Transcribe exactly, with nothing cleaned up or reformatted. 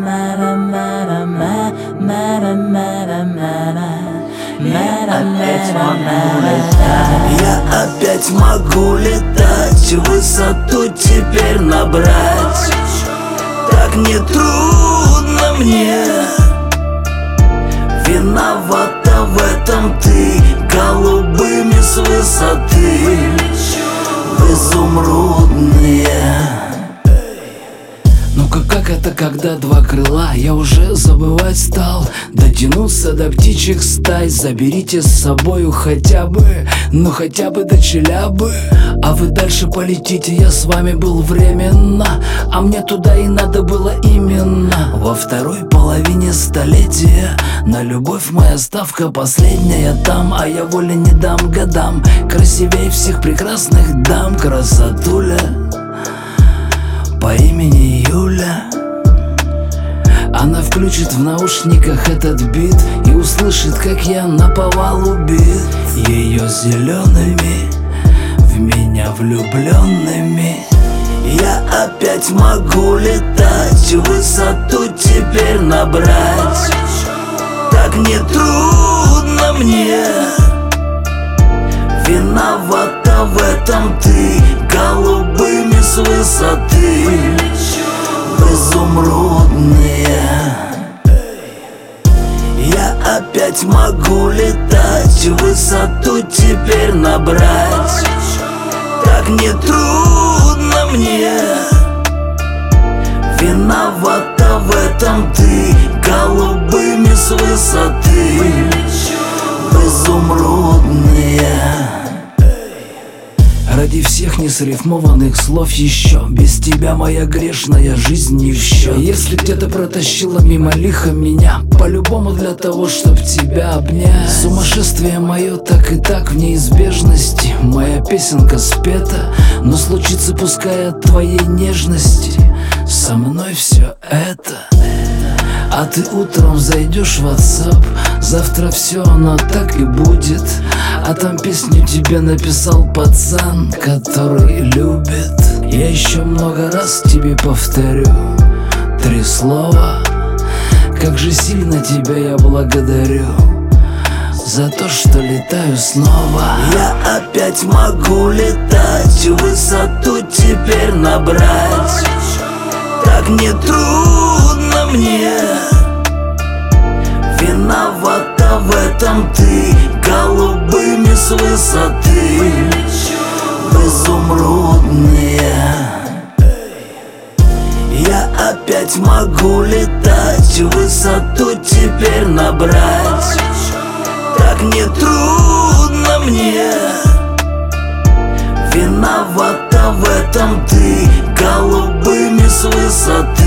Я опять могу летать, высоту теперь набрать. Так нетрудно мне, виновата в этом ты. Голубыми с высоты в изумрудные. Ну-ка, как это, когда два крыла? Я уже забывать стал. Дотянулся до птичьих стай. Заберите с собою хотя бы, ну хотя бы до Челябы. А вы дальше полетите, я с вами был временно. А мне туда и надо было именно. Во второй половине столетия на любовь моя ставка последняя там. А я воли не дам годам, красивей всех прекрасных дам. Красотуля по имени Юля. Она включит в наушниках этот бит и услышит, как я наповал убит. Ее зелеными, в меня влюбленными. Я опять могу летать, высоту теперь набрать. Так нетрудно мне, виновата в этом ты. Голубыми с высоты в изумрудные. Я опять могу летать, высоту теперь набрать. Так нетрудно мне, виновата в этом ты. Голубыми с высоты в изумрудные. Ради всех несрифмованных слов еще без тебя моя грешная жизнь не в счет. Если где-то протащила мимо лихо меня, по-любому для того, чтоб тебя обнять. Сумасшествие мое так и так в неизбежности. Моя песенка спета, но случится пускай от твоей нежности. Со мной все это. А ты утром зайдешь в WhatsApp, завтра все оно так и будет. А там песню тебе написал пацан, который любит. Я еще много раз тебе повторю три слова. Как же сильно тебя я благодарю за то, что летаю снова. Я опять могу летать, высоту теперь набрать. Так нетрудно мне, виновата в этом ты. Голубыми с высоты в изумрудные. Я опять могу летать, высоту теперь набрать. Так нетрудно мне, виновата в этом ты. Голубыми с высоты